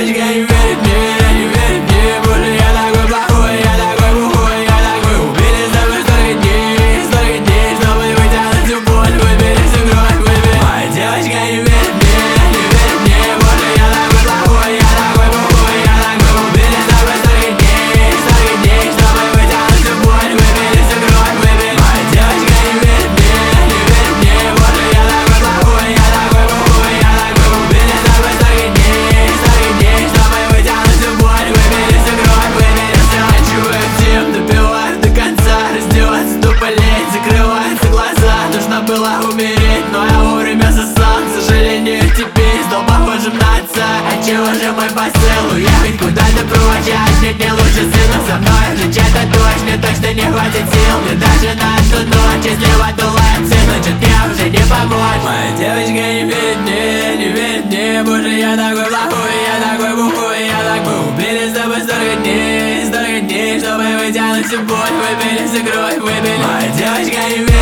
девочка не верит мне, не верит мне. Боже, я такой плохой, я такой бухой, я такой. Убили с тобой столько дней, чтобы вытянуть всю боль, выпили всю кровь, выпили. Моя девочка не верит мне, не верит мне. Боже, я такой плохой, я такой бухой, я такой. Убили с тобой столько дней, чтобы вытянуть всю боль, выпили всю кровь, выпили. Моя девочка не верит мне, не верит мне. Боже, я такой плохой, я такой бухой, я такой. Убили с тобой столько дней, чтобы вытянуть всю боль, выпили всю кровь, выпили все. Чую всем, допиваю до конца, раздеваться тупо лень, закрываются глаза. Нужно было умереть, но я вовремя сосал. К сожалению, теперь стал похожим на отца. Отчего же мой посыл уехать куда-то прочь? Я отнюдь не лучше сына, со мной жить это точно, точно не хватит сил. Мне даже на одну ночь, если в эту лапси, значит мне уже не помочь. Моя девочка не верит мне, не верит мне. Боже, я такой плохой, я такой бухой, я такой. Убили с тобой столько дней, чтобы вытянуть всю боль, выпили всю кровь, выпили. Моя девочка не верит